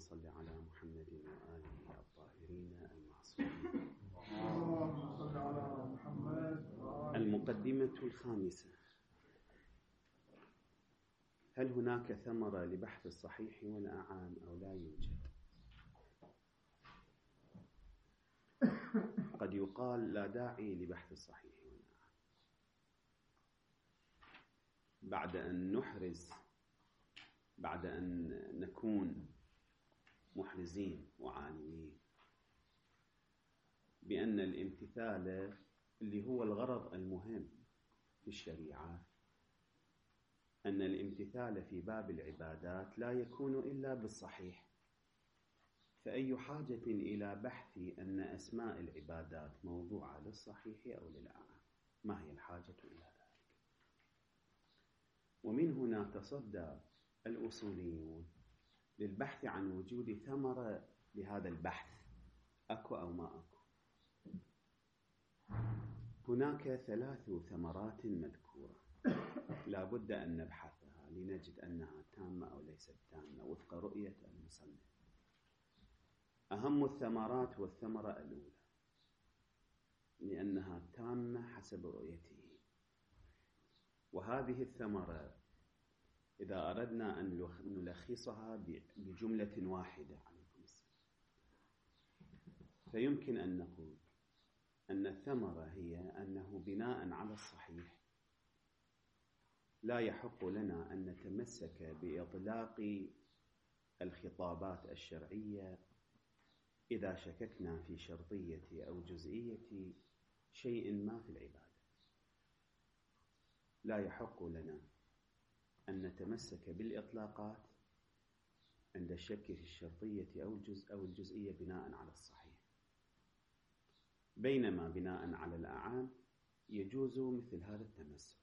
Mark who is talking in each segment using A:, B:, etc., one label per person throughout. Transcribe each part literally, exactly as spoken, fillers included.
A: صل على محمد وآله الطاهرين المعصومين.
B: اللهم صل على محمد.
A: المقدمة الخامسة: هل هناك ثمرة لبحث الصحيح والأعام أو لا يوجد؟ قد يقال لا داعي لبحث الصحيح والأعام بعد أن نحرز بعد أن نكون محرزين وعالمين بأن الامتثال اللي هو الغرض المهم في الشريعة، أن الامتثال في باب العبادات لا يكون إلا بالصحيح، فأي حاجة إلى بحث أن أسماء العبادات موضوعة للصحيح أو للأعام؟ ما هي الحاجة إلى ذلك؟ ومن هنا تصدى الأصوليون للبحث عن وجود ثمرة لهذا البحث، أكو أو ما أكو. هناك ثلاث ثمرات مذكورة لا بد أن نبحثها لنجد أنها تامة أو ليست تامة وفق رؤية المصنف. أهم الثمرات والثمرة الأولى لأنها تامة حسب رؤيته، وهذه الثمرة إذا أردنا أن نلخصها بجملة واحدة عليكم السلام فيمكن أن نقول أن الثمرة هي أنه بناء على الصحيح لا يحق لنا أن نتمسك بإطلاق الخطابات الشرعية إذا شككنا في شرطية أو جزئية شيء ما في العبادة. لا يحق لنا أن نتمسك بالإطلاقات عند الشك في الشرطية أو الجزء أو الجزئية بناء على الصحيح، بينما بناء على الأعام يجوز مثل هذا التمسك.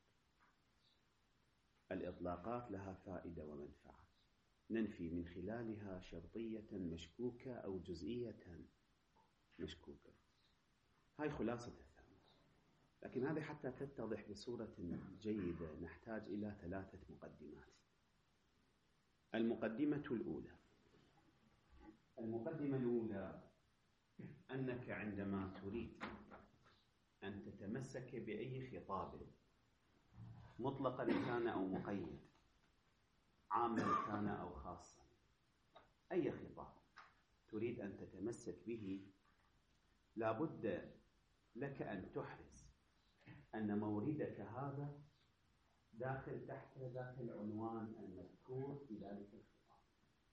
A: الإطلاقات لها فائدة ومنفعة، ننفي من خلالها شرطية مشكوكة أو جزئية مشكوكة. هاي خلاصة الثمرة، لكن هذه حتى تتضح بصورة جيدة نحتاج إلى ثلاثة مقدمات. المقدمة الأولى المقدمة الأولى أنك عندما تريد أن تتمسك بأي خطاب مطلقا كان أو مقيد، عاما كان أو خاصا، أي خطاب تريد أن تتمسك به لابد لك أن تحرز أن موردك هذا داخل تحت ذاك العنوان المذكور في ذلك الخطاب.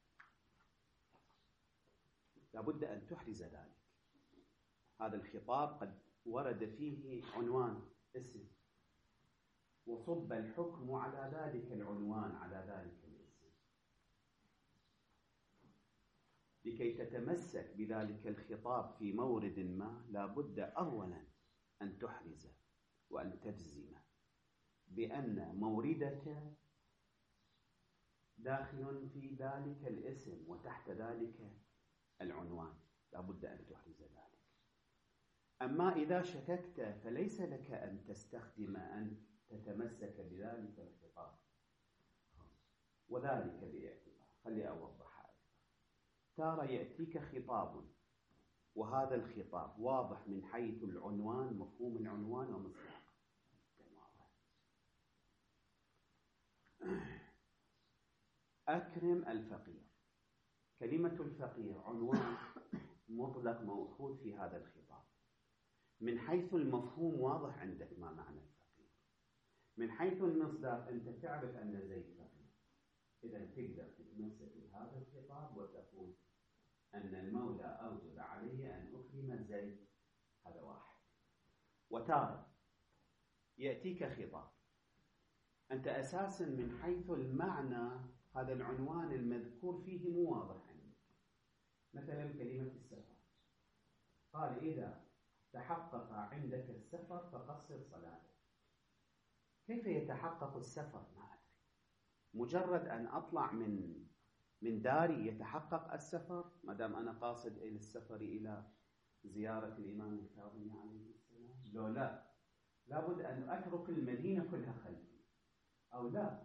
A: لابد أن تحرز ذلك. هذا الخطاب قد ورد فيه عنوان اسم وصب الحكم على ذلك العنوان على ذلك الاسم. لكي تتمسك بذلك الخطاب في مورد ما لابد أولا أن تحرز وأن تجزم بأن موردك داخل في ذلك الاسم وتحت ذلك العنوان، لابد أن تحرز ذلك. أما إذا شككت فليس لك أن تستخدم أن تتمسك بذلك الخطاب، وذلك باعتبار. خلي أوضح أكثر. ترى يأتيك خطاب وهذا الخطاب واضح من حيث العنوان، مفهوم العنوان ومصداقه. أكرم الفقير، كلمة الفقير عنوان مطلق مأخوذ في هذا الخطاب. من حيث المفهوم واضح عندك ما معنى الفقير. من حيث المصداق أنت تعرف أن زيد فقير، إذا تقدر تتمسك بهذا الخطاب وتقول أن المولى أوجب علي أن أكرم زيد. هذا واحد. وتارة يأتيك خطاب أنت أساسا من حيث المعنى هذا العنوان المذكور فيه مو واضح عندك. مثلا كلمة السفر، قال إذا تحقق عندك السفر فقصر صلاتك. كيف يتحقق السفر؟ ما أدري. مجرد أن أطلع من من داري يتحقق السفر؟ ما دام أنا قاصد إلى السفر إلى زيارة الإمام الكاظمي عليه السلام، لو لا لابد أن أترك المدينة كلها خلفي، أو لا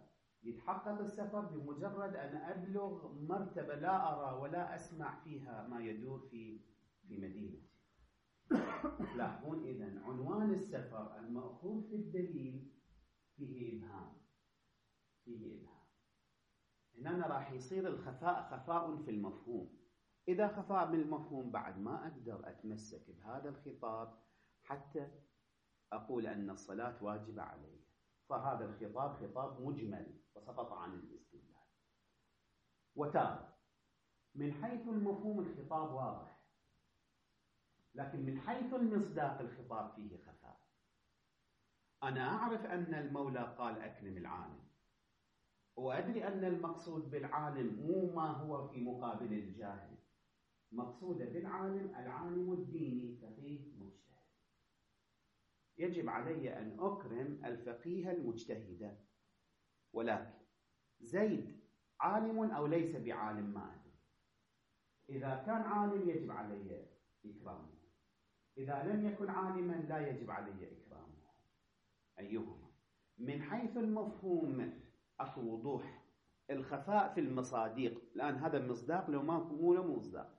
A: يتحقق السفر بمجرد أن أبلغ مرتبة لا أرى ولا أسمع فيها ما يدور في في مدينتي. لاحظون إذن عنوان السفر المأخوذ في الدليل فيه إبهام، فيه إبهام. هنا راح يصير الخفاء خفاء في المفهوم. إذا خفاء بالمفهوم بعد ما أقدر أتمسك بهذا الخطاب حتى أقول أن الصلاة واجبة علي، فهذا الخطاب خطاب مجمل وسقط عن الاستدلال. وتارة من حيث المفهوم الخطاب واضح، لكن من حيث المصداق الخطاب فيه خفاء. أنا أعرف أن المولى قال أكرم العالم، وأدري أن المقصود بالعالم مو ما هو في مقابل الجاهل، مقصود بالعالم العالم الديني فقيه مجتهد. يجب علي أن أكرم الفقيه المجتهد، ولكن زيد عالم أو ليس بعالم ما أدري. إذا كان عالم يجب علي إكرامه، إذا لم يكن عالما لا يجب علي إكرامه. أيهما؟ من حيث المفهوم أكو وضوح، الخفاء في المصادق. الآن هذا مصداق لو ما مو له مصداق.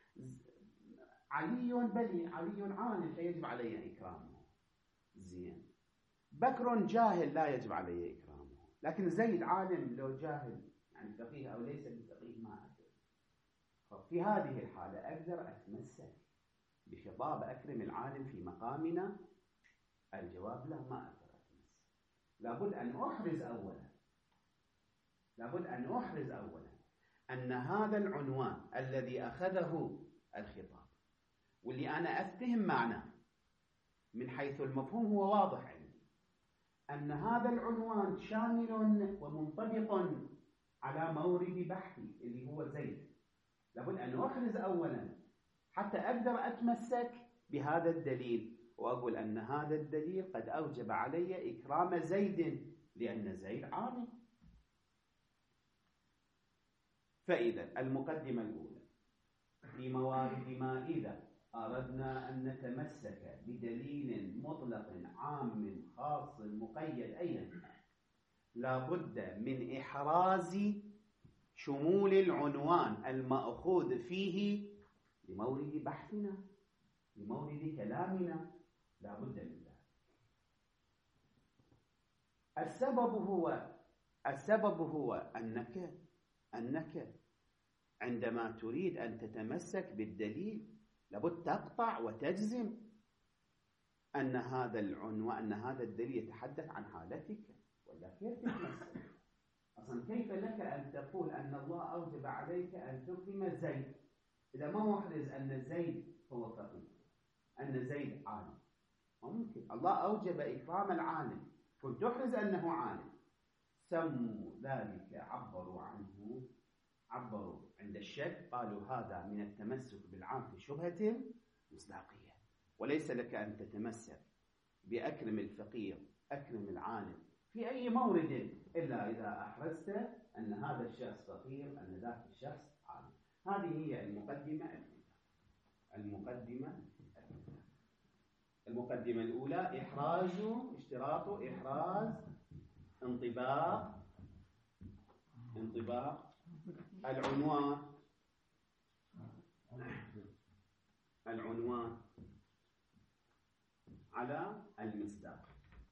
A: علي بلي، علي عالم فيجب علي إكرامه. زين. بكر جاهل لا يجب علي إكرامه، لكن زيد عالم لو جاهل يعني فقيه أو ليس بفقيه ما أدري. ففي هذه الحالة أقدر أتمسك بخطاب أكرم العالم في مقامنا؟ الجواب لا، ما أقدر أتمسك. لابد أن أحرز أولا لابد أن أحرز أولا أن هذا العنوان الذي أخذه الخطاب واللي أنا أفتهم معناه من حيث المفهوم هو واضح عندي، أن هذا العنوان شامل ومنطبق على مورد بحثي اللي هو زيد. لابد أن أحرز أولا حتى أقدر أتمسك بهذا الدليل وأقول أن هذا الدليل قد أوجب علي إكرام زيد لأن زيد عالم. فإذا المقدمة الأولى في موارد ما إذا أردنا أن نتمسك بدليل مطلق عام خاص مقيد أيا لابد من إحراز شمول العنوان المأخوذ فيه لمورد بحثنا، لمورد كلامنا، لابد من ذلك. السبب هو السبب هو أنك أنك عندما تريد أن تتمسك بالدليل لابد تقطع وتجزم أن هذا العنوان أن هذا الدليل يتحدث عن حالتك، ولا كيف تتمسك؟ أصلا كيف لك أن تقول أن الله أوجب عليك أن تكرم زيد إذا ما محرز أن زيد هو فقيه، أن زيد عالم؟ ممكن الله أوجب إكرام العالم، كنت تحرز أنه عالم. سموا ذلك، عبروا عنه عبروا عند الشك قالوا هذا من التمسك بالعام في شبهة مصداقية. وليس لك أن تتمسك بأكرم الفقير أكرم العالم في أي مورد إلا إذا أحرزت أن هذا الشخص فقير أن ذاك الشخص عالم. هذه هي المقدمة الأولى. المقدمة الأولى المقدمة الأولى إحراز اشتراط إحراز انطباق انطباق العنوان العنوان على المصداق،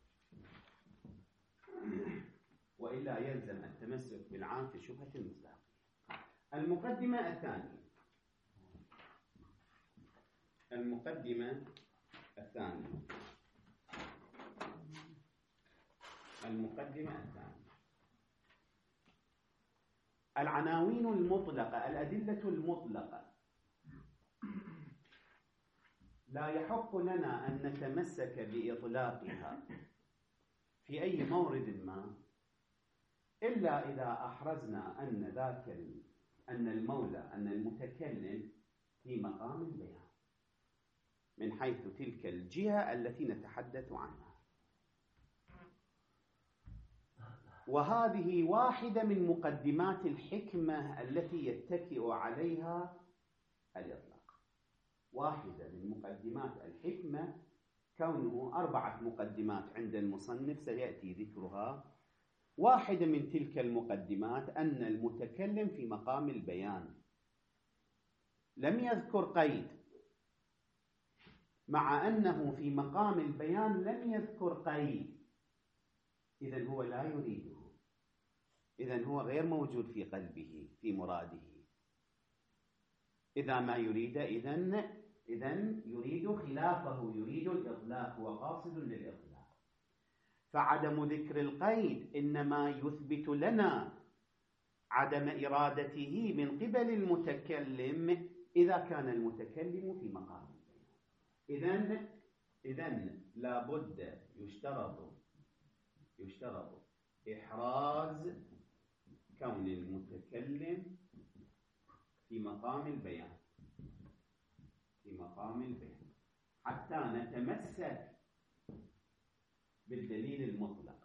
A: وإلا يلزم التمسك بالعام في شبهة المصداق. المقدمة الثانية المقدمة الثانية المقدمة الثانية العناوين المطلقة، الأدلة المطلقة لا يحق لنا أن نتمسك بإطلاقها في أي مورد ما إلا إذا أحرزنا أن ذاك أن المولى أن المتكلم في مقام البيان من حيث تلك الجهة التي نتحدث عنها. وهذه واحدة من مقدمات الحكمة التي يتكئ عليها الإطلاق. واحدة من مقدمات الحكمة كونه أربعة مقدمات عند المصنف سيأتي ذكرها واحدة من تلك المقدمات أن المتكلم في مقام البيان لم يذكر قيد، مع أنه في مقام البيان لم يذكر قيد، إذن هو لا يريده، إذن هو غير موجود في قلبه في مراده. إذا ما يريد إذن إذن يريد خلافه، يريد الإطلاق، هو قاصد للإطلاق. فعدم ذكر القيد إنما يثبت لنا عدم إرادته من قبل المتكلم إذا كان المتكلم في مقام البيان. إذن إذن لابد يشترط يشترط إحراز كون المتكلم في مقام البيان في مقام البيان حتى نتمسك بالدليل المطلق.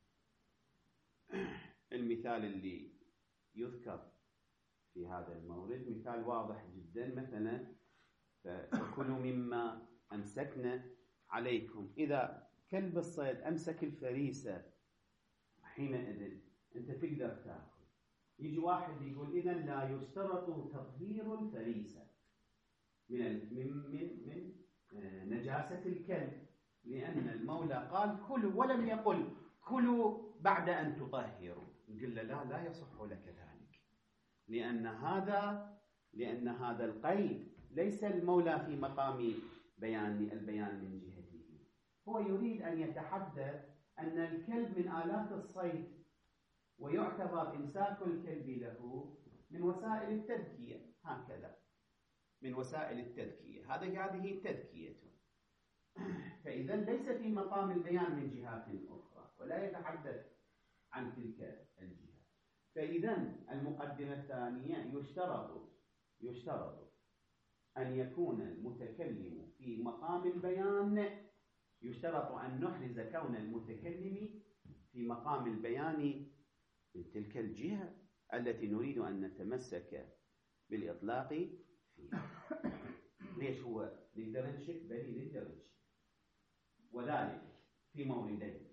A: المثال اللي يذكر في هذا المورد مثال واضح جدا، مثلا فكلوا مما أمسكنا عليكم. إذا كلب الصيد أمسك الفريسة حينئذ أنت تقدر تأكل. يجي واحد يقول إذن لا يشترط تطهير الفريسة من من من, من نجاسة الكلب، لأن المولى قال كلوا ولم يقل كلوا بعد أن تطهروا. نقول له لا لا يصح لك ذلك، لأن هذا لأن هذا القيد ليس المولى في مقام بيان البيان من جهته، هو يريد أن يتحدث أن الكلب من آلات الصيد، ويعتبر إمساك الكلب له من وسائل التذكية، هكذا من وسائل التذكية، هذه هذه تذكيته. فإذا ليس في مقام البيان من جهات أخرى، ولا يتحدث عن تلك الجهة. فإذا المقدمة الثانية يشترط يشترط أن يكون المتكلم في مقام البيان، يشترط أن نحرز كون المتكلم في مقام البيان من تلك الجهة التي نريد أن نتمسك بالإطلاق فيها. ليش هو نقدر نشك؟ بل نقدر نشك، وذلك في موردين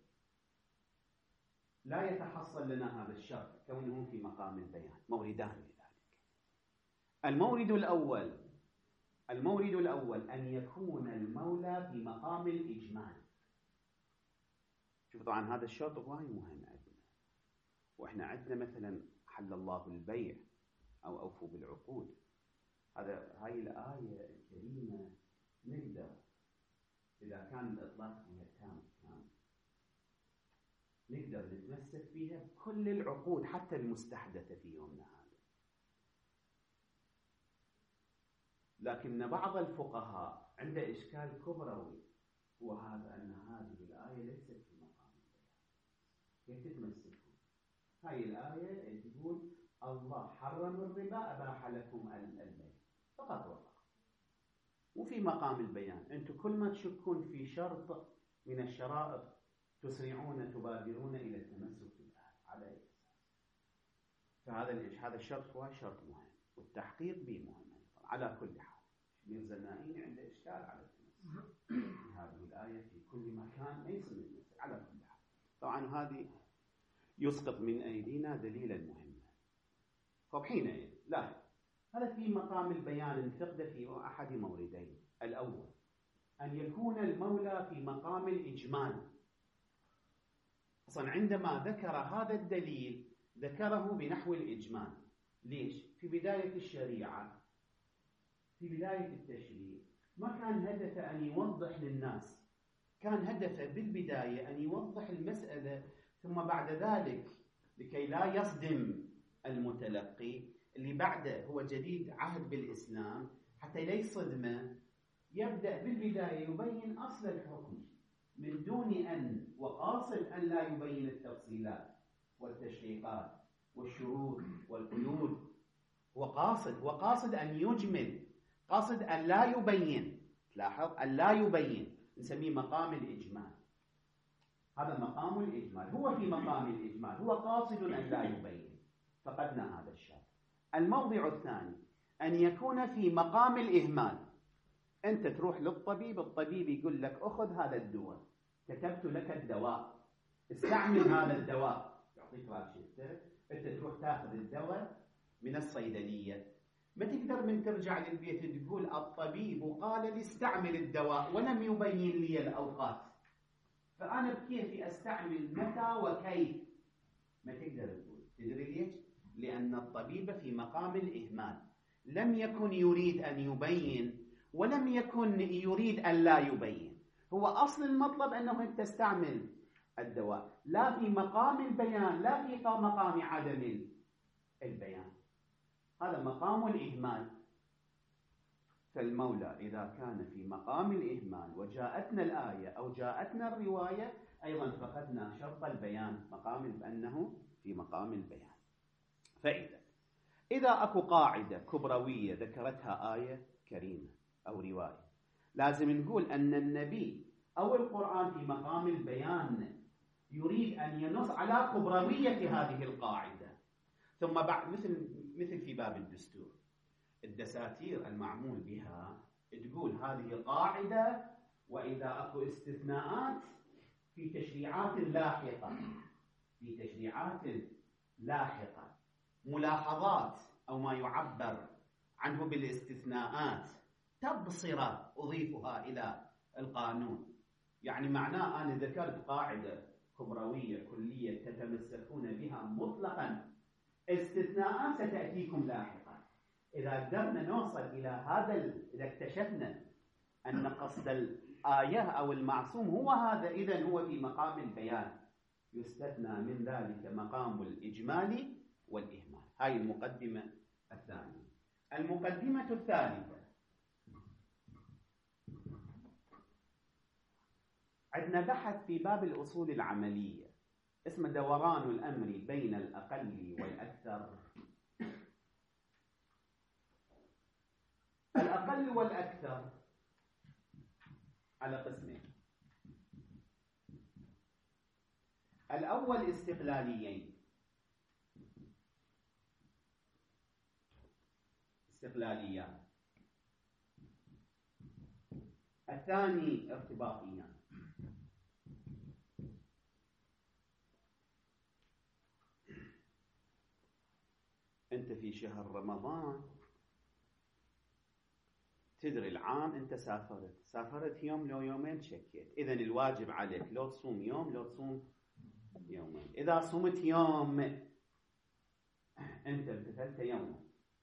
A: لا يتحصل لنا هذا الشرط كونه في مقام البيان، موردان لذلك. المورد الأول المورد الأول أن يكون المولى في مقام الإجمال. شوف طبعا هذا الشرط وايد مهم عندنا، وإحنا عندنا مثلا حل الله البيع أو أوفوا بالعقود، هذا هاي الآية الكريمة نقدر إذا كان الإطلاق فيها تام تام نقدر نتمسك فيها بكل العقود حتى المستحدثة في يومنا هذا. لكن بعض الفقهاء عنده إشكال كبروي، هو هذا أن هذه الآية ليست في مقام البيان. كيف تتمسكون؟ هاي الآية تقول الله حرم الربا أباح لكم البيع فقط وفقط، وفي مقام البيان أنتم كل ما تشكون في شرط من الشرائط تسرعون تبادرون إلى التمسك بالآية على أي أساس؟ فهذا هذا الشرط هو شرط مهم، والتحقيق به مهم على كل حال. ميرزا النائين عنده إشكال على التمسك بهذه الآية في كل مكان، ما يصير نتمسك على كل حال. طبعا هذه يسقط من أيدينا دليلا مهما. طب حينئذ لا، هذا في مقام البيان انفقد في أحد موردين. الأول أن يكون المولى في مقام الإجمال. أصلا عندما ذكر هذا الدليل ذكره بنحو الإجمال. ليش؟ في بداية الشريعة في بداية التشريع ما كان هدفه أن يوضح للناس، كان هدفه بالبداية أن يوضح المسألة، ثم بعد ذلك لكي لا يصدم المتلقي اللي بعده هو جديد عهد بالإسلام، حتى لا يصدمه يبدأ بالبداية يبين أصل الحكم من دون أن وقاصد أن لا يبين التفصيلات والتشريقات والشروط والقيود. وقاصد وقاصد أن يجمل، قاصد أن لا يبين. لاحظ أن لا يبين، نسميه مقام الإجمال. هذا مقام الإجمال، هو في مقام الإجمال، هو قاصد أن لا يبين، فقدنا هذا الشرط. الموضع الثاني أن يكون في مقام الإهمال. أنت تروح للطبيب، الطبيب يقول لك أخذ هذا الدواء، كتبت لك الدواء، استعمل هذا الدواء، يعطيك راشدته، أنت تروح تاخذ الدواء من الصيدلية، ما تقدر من ترجع للبيت تقول الطبيب قال لي استعمل الدواء ولم يبين لي الأوقات، فأنا بكيفي أستعمل متى وكيف. ما تقدر تقول. تدري ليش؟ لأن الطبيب في مقام الإهمال، لم يكن يريد أن يبين ولم يكن يريد أن لا يبين. هو أصل المطلب أنه أنت تستعمل الدواء، لا في مقام البيان، لا في مقام عدم البيان. هذا مقام الإهمال. فالمولى إذا كان في مقام الإهمال وجاءتنا الآية أو جاءتنا الرواية، أيضا فقدنا شرط البيان، مقام أنه في مقام البيان. فإذا إذا أكو قاعدة كبروية ذكرتها آية كريمة أو رواية، لازم نقول أن النبي أو القرآن في مقام البيان يريد أن ينص على كبروية هذه القاعدة. ثم بعد مثل مثل في باب الدستور، الدساتير المعمول بها تقول هذه قاعدة، وإذا أكو استثناءات في تشريعات لاحقة، في تشريعات لاحقة ملاحظات أو ما يعبر عنه بالاستثناءات، تبصرة أضيفها إلى القانون. يعني معناه أنا ذكرت قاعدة كبروية كلية تتمسكون بها مطلقا، استثناءات ستأتيكم لاحقا. إذا قدرنا نوصل إلى هذا ال... إذا اكتشفنا أن قصد الآية أو المعصوم هو هذا، إذن هو في مقام البيان، يستثنى من ذلك مقام الإجمال والإهمال. هاي المقدمة الثانية. المقدمة الثالثة، عندنا بحث في باب الأصول العملية اسمه دوران الأمر بين الأقل والأكثر. الأقل والأكثر على قسمين: الأول استقلاليين، استقلاليان. الثاني ارتباطيان. أنت في شهر رمضان تدري العام أنت سافرت سافرت يوم لو يومين شكيت، إذن الواجب عليك لو تصوم يوم لو تصوم يومين. إذا صمت يوم أنت امتثلت يوما،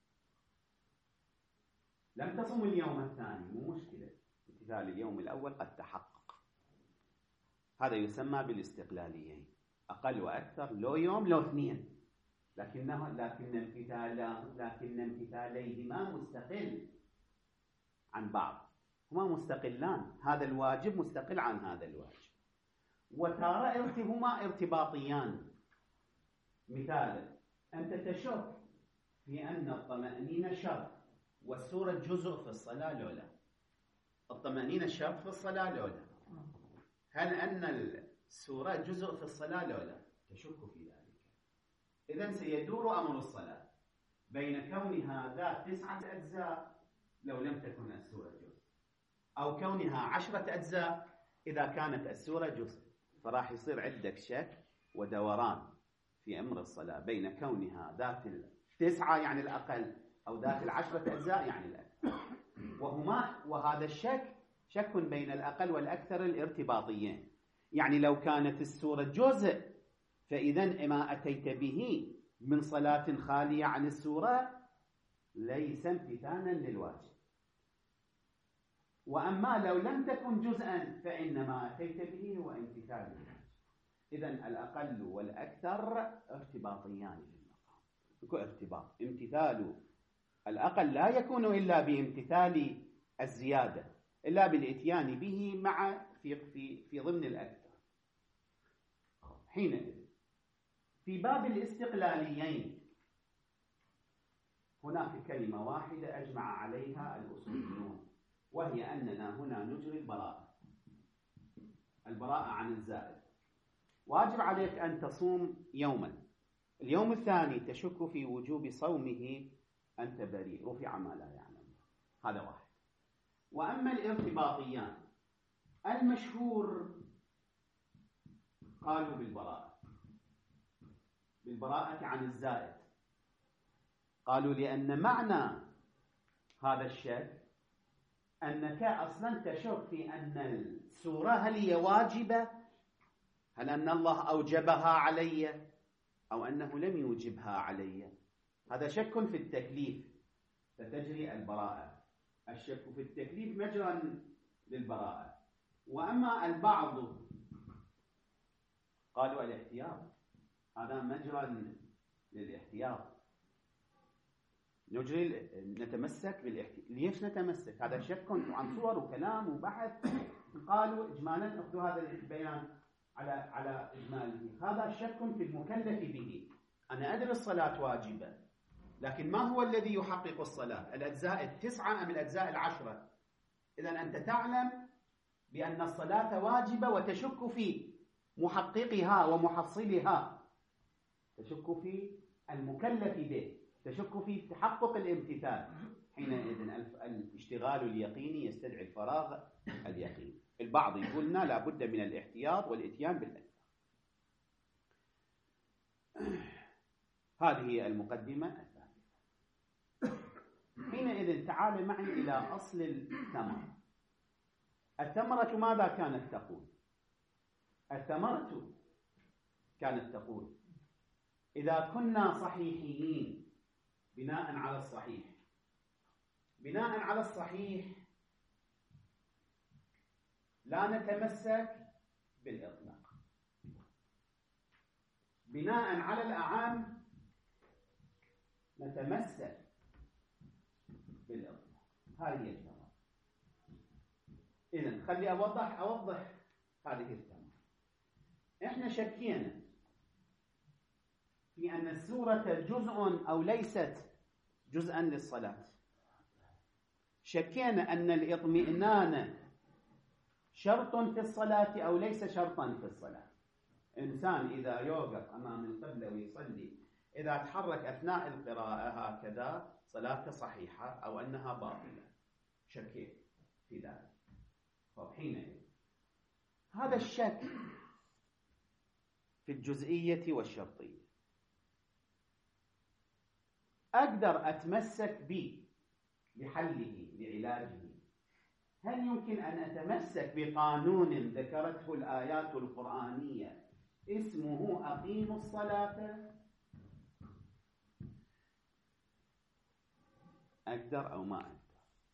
A: لم تصم اليوم الثاني مو مشكلة، امتثال اليوم الأول قد تحقق. هذا يسمى بالاستقلاليين، أقل وأكثر، لو يوم لو اثنين، لكنه لكن امتثال لكن امتثاليهما مستقل عن بعض، هما مستقلان، هذا الواجب مستقل عن هذا الواجب. وتارة هما ارتباطيان. مثال، أنت تشك في أن الطمأنينة شرط والسورة جزء في الصلاة لو لا؟ الطمأنينة شرط في الصلاة لو لا؟ هل أن السورة جزء في الصلاة لو لا؟ تشك في ذلك. إذن سيدور أمر الصلاة بين كونها ذات تسعة أجزاء لو لم تكن السورة جزء، أو كونها عشرة أجزاء إذا كانت السورة جزء. فراح يصير عندك شك ودوران في أمر الصلاة بين كونها ذات التسعة يعني الأقل أو ذات العشرة أجزاء يعني الأكثر. وهما وهذا الشك شك بين الأقل والأكثر الارتباطيين. يعني لو كانت السورة جزء فإذا ما أتيت به من صلاة خالية عن السورة ليس امتثالا للواجب. وأما لو لم تكن جزءا فإنما أتيت به هو امتثال للواجب. إذن الأقل والأكثر ارتباطيان في المقام. يكون ارتباط، امتثال الأقل لا يكون إلا بامتثال الزيادة، إلا بالإتيان به مع في في في ضمن الأكثر. حينئذ في باب الاستقلاليين هناك كلمة واحدة أجمع عليها الأصوليون، وهي أننا هنا نجري البراءة، البراءة عن الزائد. واجب عليك أن تصوم يوما، اليوم الثاني تشك في وجوب صومه، أنت بريء، رفع ما لا يعلم. هذا واحد. وأما الارتباطيان المشهور قالوا بالبراءة، بالبراءة عن الزائد؟ قالوا لأن معنى هذا الشك أنك أصلا تشك في أن السورة هل هي واجبة، هل أن الله أوجبها علي أو أنه لم يوجبها علي. هذا شك في التكليف، فتجري البراءة. الشك في التكليف مجرى للبراءة. وأما البعض قالوا الاحتياط، هذا مجرى للاحتياط، نجري نتمسك بالاحتياط. ليش نتمسك؟ هذا شك عن صور وكلام وبحث. قالوا إجمالا اخذوا هذا البيان على على إجماله. هذا شك في المكلف به. أنا أدري الصلاة واجبة، لكن ما هو الذي يحقق الصلاة؟ الأجزاء التسعة أم الأجزاء العشرة؟ إذن أنت تعلم بأن الصلاة واجبة وتشك في محققها ومحصلها، تشك في المكلف به، تشك في تحقق الامتثال. حينئذ الاشتغال اليقيني يستدعي الفراغ اليقيني. البعض يقولنا لا بد من الاحتياط والاتيان بالأجزاء. هذه المقدمة الثالثة. حينئذ تعال معي إلى أصل الثمرة. الثمرة ماذا كانت تقول؟ الثمرة كانت تقول إذا كنا صحيحين بناء على الصحيح، بناء على الصحيح لا نتمسك بالإطلاق، بناء على الأعام نتمسك بالإطلاق. هذه هي الثمرة. إذن خلي أوضح أوضح هذه الثمرة. إحنا شكينا في أن السورة جزء أو ليست جزءا للصلاة. شكينا أن الإطمئنان شرط في الصلاة أو ليس شرطا في الصلاة. إنسان إذا يوقف أمام القبلة ويصلي إذا تحرك أثناء القراءة هكذا صلاته صحيحة أو أنها باطلة. شكيت في ذلك. حينئذ هذا الشك في الجزئية والشرطية أقدر أتمسك به لحله لعلاجه. هل يمكن أن أتمسك بقانون ذكرته الآيات القرآنية اسمه أقيموا الصلاة؟ أقدر أو ما أقدر؟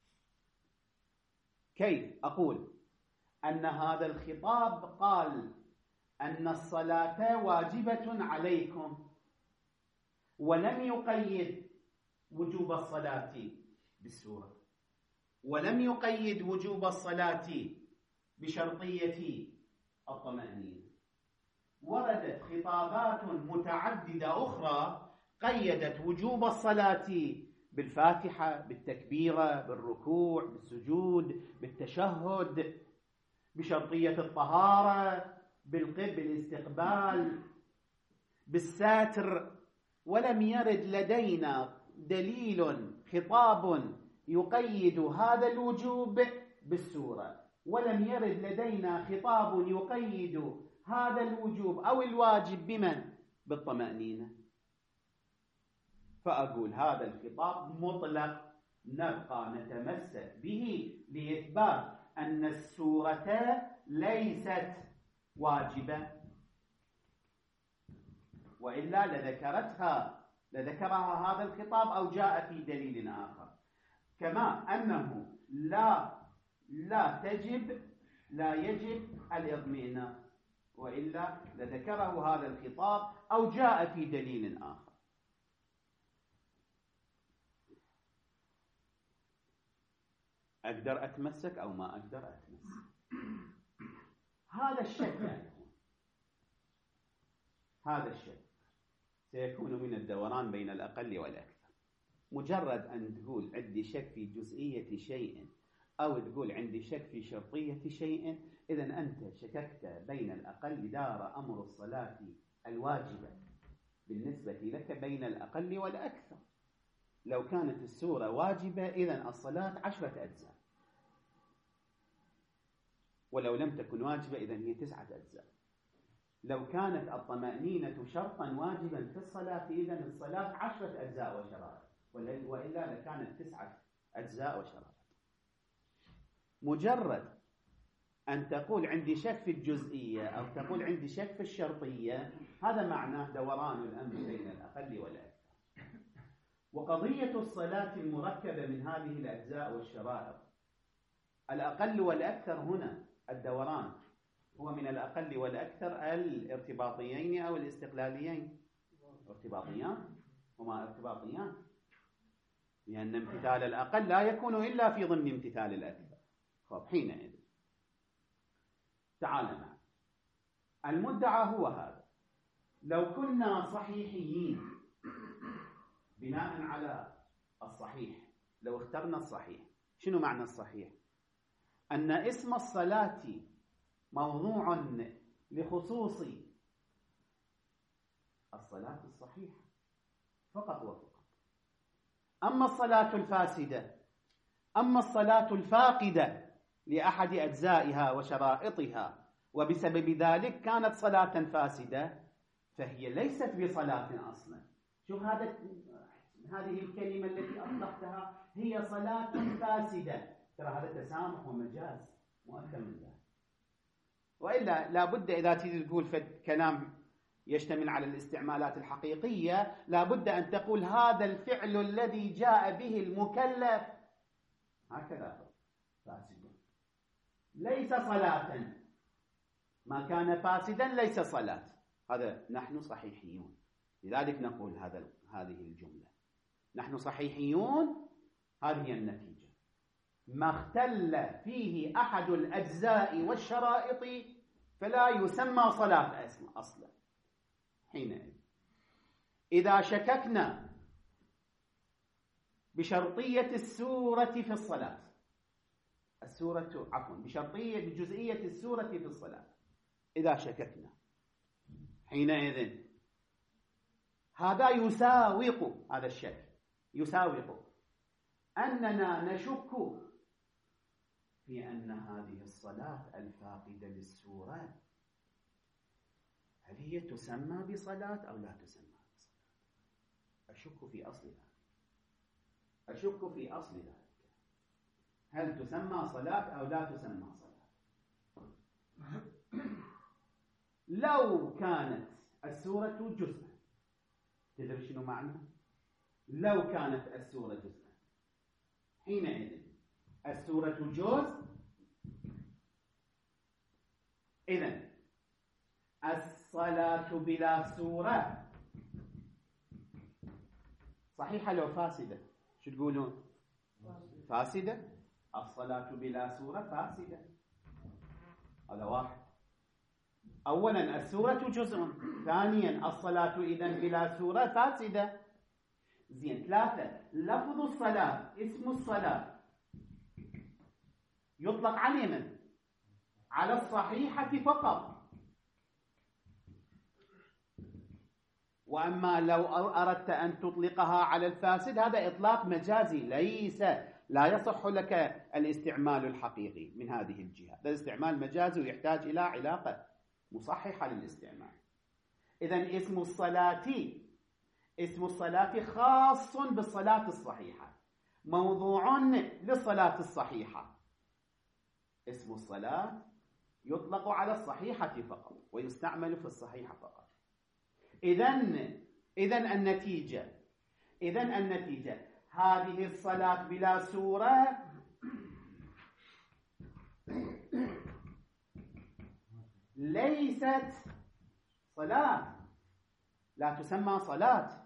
A: كيف أقول أن هذا الخطاب قال أن الصلاة واجبة عليكم ولم يقيد وجوب الصلاة بالسورة، ولم يقيد وجوب الصلاة بشرطية الطمأنينة؟ وردت خطابات متعددة أخرى قيدت وجوب الصلاة بالفاتحة، بالتكبيرة، بالركوع، بالسجود، بالتشهد، بشرطية الطهارة، بالقبل، بالاستقبال، بالساتر. ولم يرد لدينا دليل خطاب يقيد هذا الوجوب بالسورة، ولم يرد لدينا خطاب يقيد هذا الوجوب أو الواجب بمن؟ بالطمأنينة. فأقول هذا الخطاب مطلق، نبقى نتمسك به لإثبات أن السورة ليست واجبة، وإلا لذكرتها لذكرها هذا الخطاب أو جاء في دليل آخر. كما أنه لا لا تجب لا يجب الإطمئنان، وإلا لذكره هذا الخطاب أو جاء في دليل آخر. أقدر أتمسك أو ما أقدر أتمسك؟ هذا الشك يكون هذا الشك سيكون من الدوران بين الأقل والأكثر. مجرد أن تقول عندي شك في جزئية شيء أو تقول عندي شك في شرطية شيء، إذن أنت شككت بين الأقل. دار أمر الصلاة الواجبة بالنسبة لك بين الأقل والأكثر. لو كانت السورة واجبة إذن الصلاة عشرة أجزاء، ولو لم تكن واجبة إذن هي تسعة أجزاء. لو كانت الطمأنينة شرطا واجبا في الصلاة إذن الصلاة عشرة أجزاء وشرائط، وإلا لكانت تسعة أجزاء وشرائط. مجرد أن تقول عندي شك في الجزئية أو تقول عندي شك في الشرطية، هذا معناه دوران الأمر بين الأقل والأكثر. وقضية الصلاة المركبة من هذه الأجزاء والشرائط، الأقل والأكثر هنا الدوران هو من الأقل والأكثر الارتباطيين أو الاستقلاليين. ارتباطيان هما ارتباطيان، لأن امتثال الأقل لا يكون إلا في ضمن امتثال الأكثر. خب حينئذ تعال معنا، المدعى هو هذا. لو كنا صحيحيين بناء على الصحيح، لو اخترنا الصحيح، شنو معنى الصحيح؟ أن اسم الصلاة موضوع لخصوص الصلاة الصحيحة فقط وفقط. أما الصلاة الفاسدة، أما الصلاة الفاقدة لأحد أجزائها وشرائطها وبسبب ذلك كانت صلاة فاسدة، فهي ليست بصلاة أصلا. شوف هذا هذه الكلمة التي أطلقتها هي صلاة فاسدة، ترى هذا تسامح ومجاز مؤكد من ذلك. وإلا لابد إذا تريد تقول كلام يشتمل على الاستعمالات الحقيقية، لابد أن تقول هذا الفعل الذي جاء به المكلف هكذا فاسد، ليس صلاة. ما كان فاسدا ليس صلاة. هذا نحن صحيحيون، لذلك نقول هذا هذه الجملة، نحن صحيحيون. هذه النتيجة. ما اختل فيه أحد الأجزاء والشرائط فلا يسمى صلاة أصلا. حينئذ إذا شككنا بشرطية السورة في الصلاة، السورة عفوا بشرطية بجزئية السورة في الصلاة، إذا شككنا حينئذ هذا يساوق، هذا الشك يساوق أننا نشك في أن هذه الصلاة الفاقدة للسورة هل هي تسمى بصلاة أو لا تسمى بصلاة. أشك في أصلها، أشك في أصل ذلك، هل تسمى صلاة أو لا تسمى صلاة. لو كانت السورة جزءا، تدري شنو معنى؟ لو كانت السورة جزءا، حينئذ السورة جزء، إذن الصلاة بلا سورة صحيحة لو فاسدة. شو تقولون؟ فاسدة. الصلاة بلا سورة فاسدة. هذا واحد. أولا السورة جزء، ثانيا الصلاة إذن بلا سورة فاسدة. زين. ثلاثة، لفظ الصلاة اسم الصلاة يطلق على من؟ على الصحيحة فقط. وأما لو أردت أن تطلقها على الفاسد هذا إطلاق مجازي، ليس لا يصح لك الاستعمال الحقيقي من هذه الجهة. هذا استعمال مجازي ويحتاج إلى علاقة مصححة للاستعمال. إذن اسم الصلاة اسم الصلاة خاص بالصلاة الصحيحة، موضوع للصلاة الصحيحة. اسم الصلاة يطلق على الصحيحة فقط ويستعمل في الصحيحة فقط. إذن إذن النتيجة إذن النتيجة هذه الصلاة بلا سورة ليست صلاة، لا تسمى صلاة،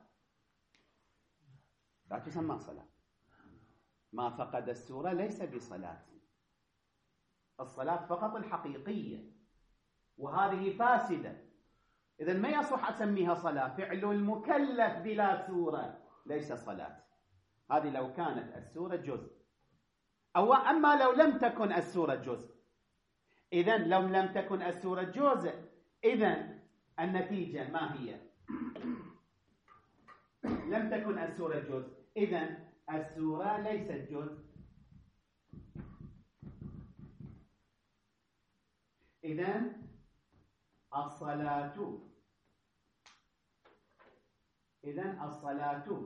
A: لا تسمى صلاة. ما فقد السورة ليس بصلاة، الصلاة فقط الحقيقية، وهذه فاسدة. إذن ما يصح أسميها صلاة. فعل المكلف بلا سورة ليس صلاة. هذه لو كانت السورة جزء، أو أما لو لم تكن السورة جزء. إذن لو لم تكن السورة جزء، إذن النتيجة ما هي؟ لم تكن السورة جزء، إذن السورة ليست جزء. إذن الصلاة، إذن الصلاة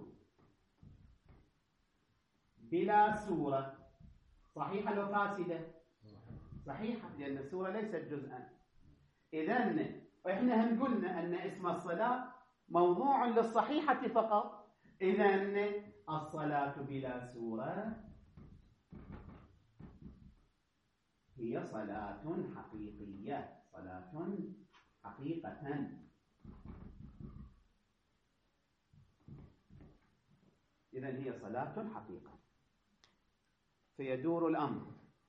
A: بلا سورة صحيحة لو فاسدة؟ صحيحة، لأن السورة ليست جزءا. إذن إحنا هم قلنا أن اسم الصلاة موضوع للصحيحة فقط. إذن الصلاة بلا سورة هي صلاة حقيقية، صلاة حقيقة. إذن هي صلاة حقيقة. فيدور الأمر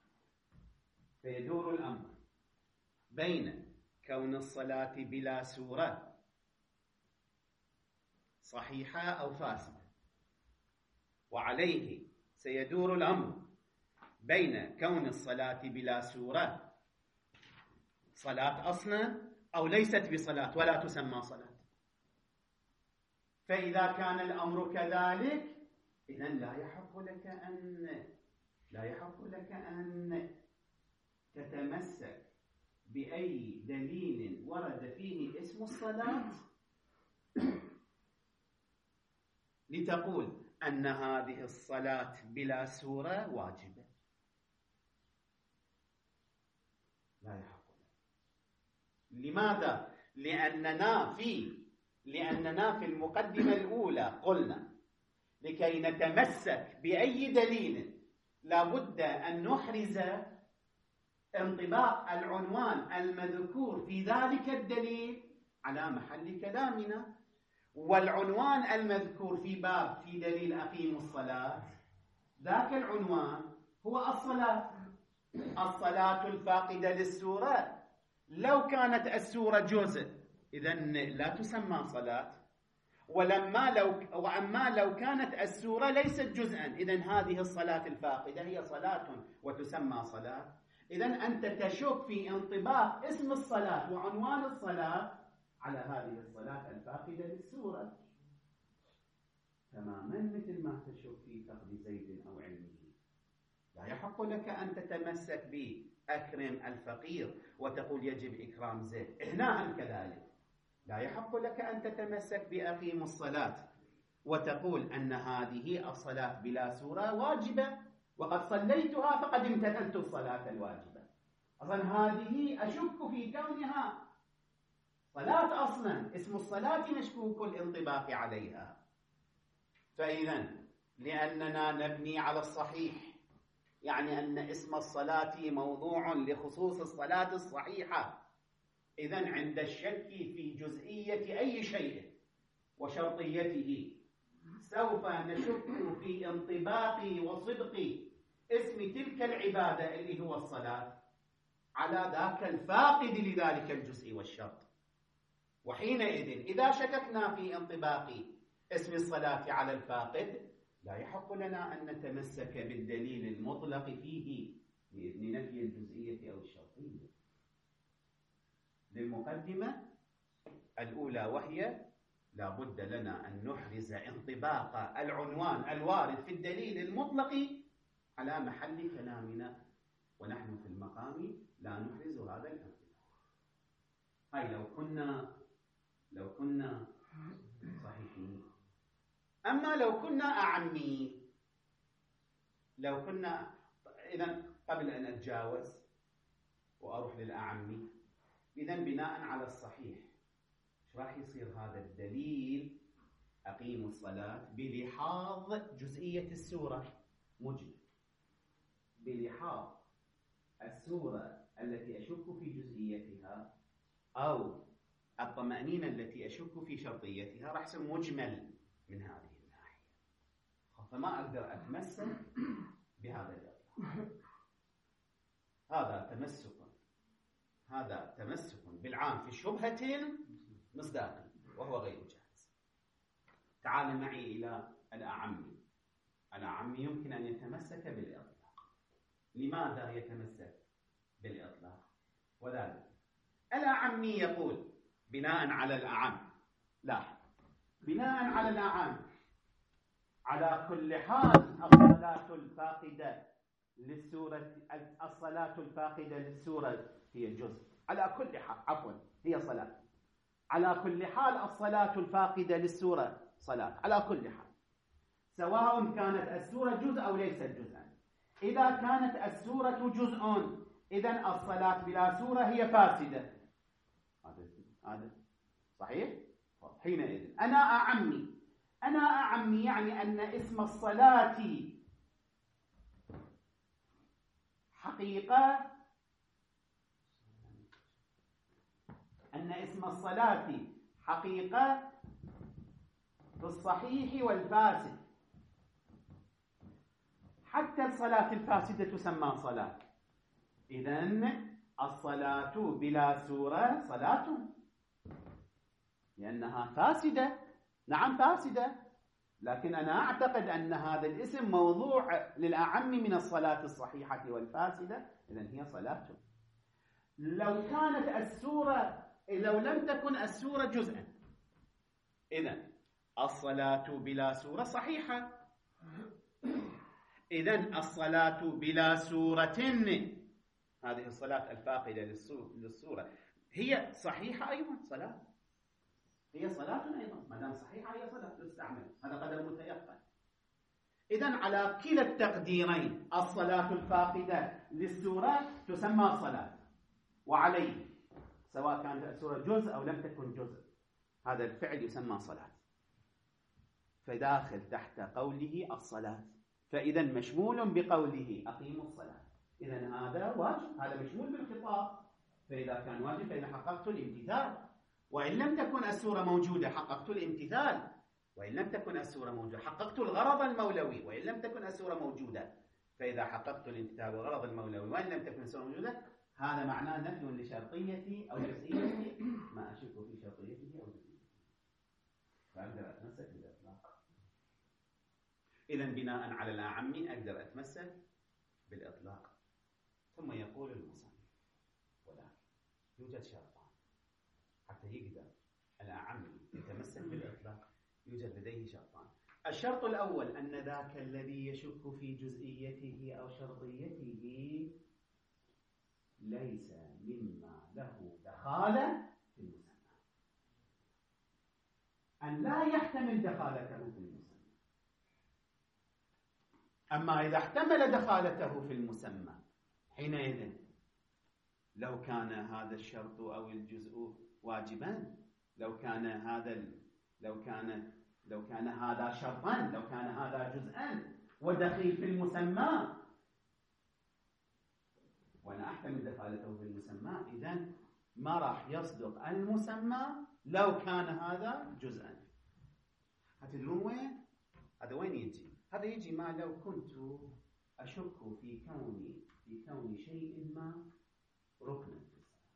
A: فيدور الأمر بين كون الصلاة بلا سورة صحيحة أو فاسدة، وعليه سيدور الأمر بين كون الصلاة بلا سورة صلاة أصلا أو ليست بصلاة ولا تسمى صلاة. فإذا كان الأمر كذلك إذن لا يحق لك أن لا يحق لك أن تتمسك بأي دليل ورد فيه اسم الصلاة لتقول أن هذه الصلاة بلا سورة واجبة. لا يحق لك. لماذا؟ لأننا في لأننا في المقدمة الأولى قلنا لكي نتمسك بأي دليل لابد أن نحرز انطباق العنوان المذكور في ذلك الدليل على محل كلامنا. والعنوان المذكور في باب في دليل أقيموا الصلاة، ذاك العنوان هو الصلاة، الصلاة الفاقدة للسورة. لو كانت السورة جزء إذن لا تسمى صلاة، ولما لو وأما لو كانت السورة ليست جزءا إذن هذه الصلاة الفاقدة هي صلاة وتسمى صلاة. إذن أنت تشك في انطباق اسم الصلاة وعنوان الصلاة على هذه الصلاة الفاقدة للسورة تماما مثل ما تشك في فقد زيد أو علمه. لا يحق لك أن تتمسك بأكرم الفقير وتقول يجب إكرام زيد. هنا كذلك لا يحق لك أن تتمسك بأقيم الصلاة وتقول أن هذه الصلاة بلا سورة واجبة وقد صليتها فقد امتثلت الصلاة الواجبة. أصلا هذه أشك في كونها صلاة أصلا، اسم الصلاة مشكوك الانطباق عليها. فإذا لأننا نبني على الصحيح، يعني أن اسم الصلاة موضوع لخصوص الصلاة الصحيحة، إذن عند الشك في جزئية أي شيء وشرطيته سوف نشك في انطباق وصدق اسم تلك العبادة اللي هو الصلاة على ذاك الفاقد لذلك الجزء والشرط. وحينئذ إذا شككنا في انطباق اسم الصلاة على الفاقد لا يحق لنا أن نتمسك بالدليل المطلق فيه بإذن نفي الجزئية أو الشرطية. للمقدمة الأولى وهي لا بد لنا أن نحرز انطباق العنوان الوارد في الدليل المطلق على محل كلامنا، ونحن في المقام لا نحرز هذا الانطباق. أي لو كنا لو كنا صحيحين. أما لو كنا أعمي، لو كنا إذن قبل أن أتجاوز وأروح للأعمي، إذن بناء على الصحيح ايش راح يصير هذا الدليل أقيموا الصلاة بلحاظ جزئية السورة مجمل، بلحاظ السورة التي أشك في جزئيتها أو الطمأنينة التي أشك في شرطيتها راح يصير مجمل من هذه الناحية، فما أقدر أتمسك بهذا الإطلاق. هذا تمسك هذا تمسك بالعام في شبهة مصداقا وهو غير جاهز. تعال معي إلى الأعمي. الأعمي يمكن أن يتمسك بالإطلاق. لماذا يتمسك بالإطلاق؟ وذلك الأعمي يقول بناء على الأعم، لا بناء على الأعم على كل حال الصلاة الفاقدة للسورة الصلاة الفاقدة للسورة هي جزء على كل حال. عفوا هي صلاة. على كل حال الصلاة الفاقدة للسورة صلاة على كل حال، سواء كانت السورة جزء أو ليست جزءا. إذا كانت السورة جزء إذن الصلاة بلا سورة هي فاسدة. هذا صحيح؟ حينئذ أنا أعمي أنا أعمي يعني أن اسم الصلاة حقيقة، أن اسم الصلاة حقيقة في الصحيح والفاسد. حتى الصلاة الفاسدة تسمى صلاة. إذن الصلاة بلا سورة صلاة، لأنها فاسدة. نعم فاسدة، لكن أنا أعتقد أن هذا الاسم موضوع للأعم من الصلاة الصحيحة والفاسدة، إذن هي صلاة. لو كانت السورة لو لم تكن السورة جزءا، إذن الصلاة بلا سورة صحيحة. إذن الصلاة بلا سورة، هذه الصلاة الفاقدة للسورة هي صحيحة أيضا صلاة، هي صلاة أيضا، ما دام صحيحة هي صلاة تستعمل، هذا قدر متيقن. إذن على كلا التقديرين الصلاة الفاقدة للسورة تسمى صلاة، وعليه سواء كانت السورة جزء أو لم تكن جزء هذا الفعل يسمى صلاة، فداخل تحت قوله الصلاة. فإذا مشمول بقوله أقيموا الصلاة، إذن هذا واجب، هذا مشمول بالخطاب. فإذا كان واجب فإن حققت الامتثال، وإن لم تكن السورة موجودة حققت الامتثال، وإن لم تكن السورة موجودة حققت الغرض المولوي، وإن لم تكن السورة موجودة. فإذا حققت الامتثال والغرض المولوي وإن لم تكن السورة موجودة، هذا معناه نفي لشرطية أو جزئية ما أشك في شرطيته أو جزئيته، فأقدر أتمسك بالإطلاق. إذن بناء على الأعم أقدر أتمسك بالإطلاق. ثم يقول المصنف ولكن يوجد شرطان حتى يقدر الأعم يتمسك بالإطلاق، يوجد لديه شرطان. الشرط الأول أن ذاك الذي يشك في جزئيته أو شرطيته ليس مما له دخالة في المسمى، أن لا يحتمل دخالته في المسمى. أما إذا احتمل دخالته في المسمى حينئذ لو كان هذا الشرط أو الجزء واجبا، لو كان هذا لو كان لو كان هذا شرطا، لو كان هذا جزءا ودخيل في المسمى، وأنا أحتمل دخالته في المسمى، إذن ما راح يصدق المسمى لو كان هذا جزءا. هتدرون وين؟ هذا وين يجي؟ هذا يجي ما لو كنت أشك في كوني في كون شيء ما ركنا في الصلاة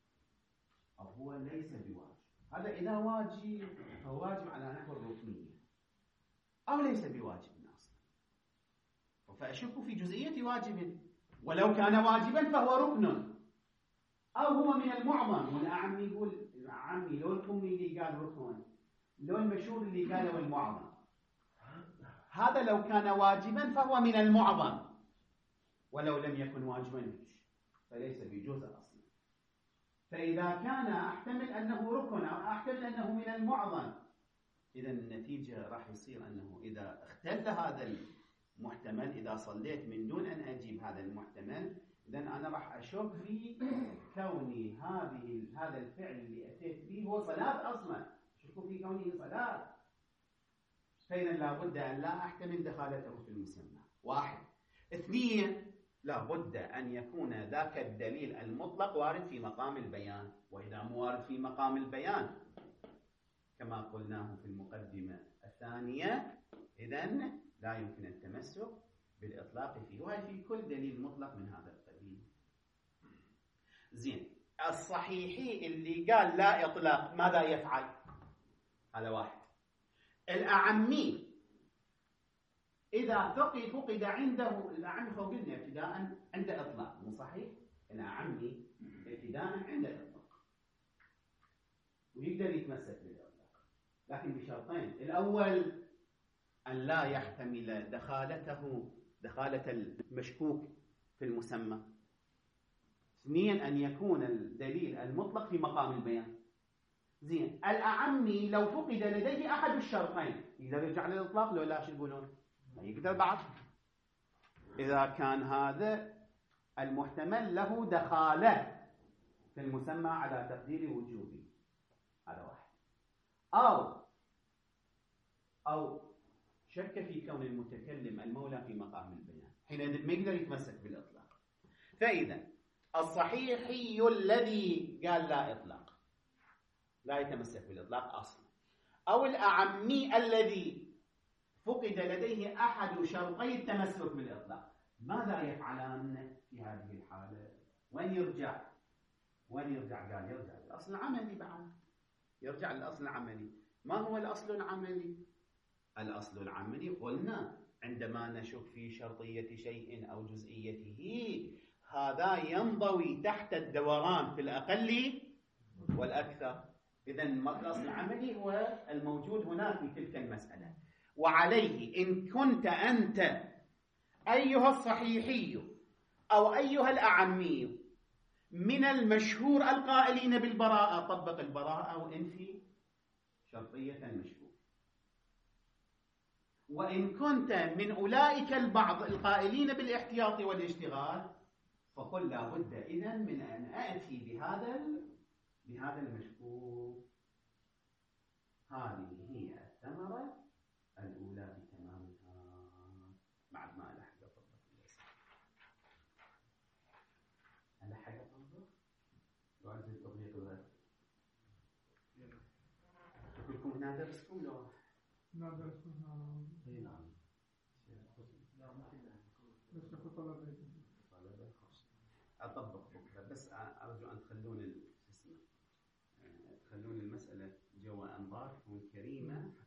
A: أو هو ليس بواجب. هذا إذا واجب فهو واجب على نحو الركنية، أو ليس بواجب أصلا، فأشك في جزئية واجب، ولو كان واجبا فهو ركن، أو هو من المعظم. والأعم يقول الأعمي لو الأمي اللي قال ركن، لو المشهور اللي قاله المعظم. هذا لو كان واجبا فهو من المعظم، ولو لم يكن واجبا فليس بجزء أصلا. فإذا كان أحتمل أنه ركن أو أحتمل أنه من المعظم، إذا النتيجة راح يصير أنه إذا اختل هذا المحتمل، إذا صليت من دون أن أجيب هذا المحتمل، إذا أنا راح أشك في كوني هذه هذا الفعل اللي أتيت به هو صلاة أصلا، أشك في كونه صلاة. فإذا لابد أن لا أحتمل دخالته في المسمى، واحد. اثنين، لابد أن يكون ذاك الدليل المطلق وارد في مقام البيان، وإذا مو وارد في مقام البيان كما قلناه في المقدمة الثانية، إذن لا يمكن التمسك بالإطلاق فيه، وهي في كل دليل مطلق من هذا القبيل. زين، الصحيحي اللي قال لا إطلاق ماذا يفعل؟ هذا واحد. الأعمي إذا فقد فقد عنده الأعمي فوق قلنا ابتداء عند إطلاق، مو صحيح؟ الأعمي ابتداء عند إطلاق ويقدر يتمسك بالإطلاق، لكن بشرطين. الأول أن لا يحتمل دخالته دخالة المشكوك في المسمى. اثنين أن يكون الدليل المطلق في مقام البيان. زين، الأعمي لو فقد لديه أحد الشرطين يقدر يرجع للإطلاق لو لا؟ شو يقولون؟ يقدر بعض. إذا كان هذا المحتمل له دخالة في المسمى على تقدير وجوبي، هذا واحد. أو أو شك في كون المتكلم المولى في مقام البيان، حينئذ ما يقدر يتمسك بالإطلاق. فإذا الصحيحي الذي قال لا إطلاق لا يتمسك بالإطلاق أصلا، أو الأعمي الذي فقد لديه أحد شرطي التمسك بالإطلاق، ماذا يفعلان في هذه الحالة؟ وين يرجع؟ وين يرجع؟ قال يرجع للأصل العملي. بعد يرجع للأصل العملي. ما هو الأصل العملي؟ الأصل العملي قلنا عندما نشك في شرطية شيء أو جزئيته، هذا ينضوي تحت الدوران في الأقل والأكثر. إذن الأصل العملي هو الموجود هناك في تلك المسألة. وعليه إن كنت أنت أيها الصحيحي أو أيها الأعمي من المشهور القائلين بالبراءة، طبق البراءة وانفي شرطية المشهور. وإن كنت من أولئك البعض القائلين بالاحتياط والاشتغال، فقل لا بد إذن من أن أأتي بهذا بهذا المشهور. هذه هي الثمرة الأولى بتمامها. بعد ما ألحق أطبق الأسئلة، ألحق أطبق وأعزل التطبيق الغير. لكم هنا درسكم لو؟
B: نعم درسكم.
A: اي نعم. أطبق بكرة، بس أرجو أن تخلون تخلون المسألة جوا أنظاركم كريمة